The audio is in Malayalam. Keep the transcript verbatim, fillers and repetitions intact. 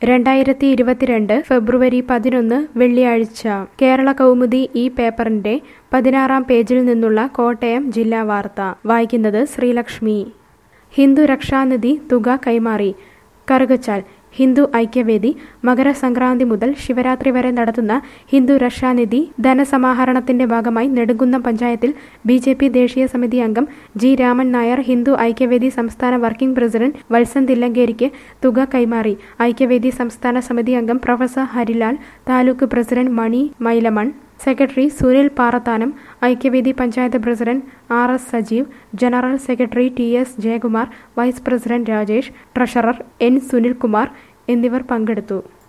രണ്ടായിരത്തി ഇരുപത്തിരണ്ട് ഫെബ്രുവരി പതിനൊന്ന് വെള്ളിയാഴ്ച കേരള കൗമുദി ഈ പേപ്പറിന്റെ പതിനാറാം പേജിൽ നിന്നുള്ള കോട്ടയം ജില്ലാ വാർത്ത വായിക്കുന്നത് ശ്രീലക്ഷ്മി. ഹിന്ദു രക്ഷാനിധി തുക കൈമാറി. കറുകച്ചാൽ ഹിന്ദു ഐക്യവേദി മകരസംക്രാന്തി മുതൽ ശിവരാത്രി വരെ നടത്തുന്ന ഹിന്ദു രക്ഷാനിധി ധനസമാഹരണത്തിന്റെ ഭാഗമായി നെടുങ്കുന്നം പഞ്ചായത്തിൽ ബി ജെ പി ദേശീയ സമിതി അംഗം ജി രാമൻ നായർ ഹിന്ദു ഐക്യവേദി സംസ്ഥാന വർക്കിംഗ് പ്രസിഡന്റ് വത്സൻ തില്ലങ്കേരിക്ക് തുക കൈമാറി. ഐക്യവേദി സംസ്ഥാന സമിതി അംഗം professor Harilal, taluk president Mani Mylamon, secretary Sunil Parathanam, Aikyavedi panchayat president R S Sajeev, general secretary T S Jayakumar, vice president Rajesh, treasurer N Sunilkumar എന്നിവർ പങ്കെടുത്തു.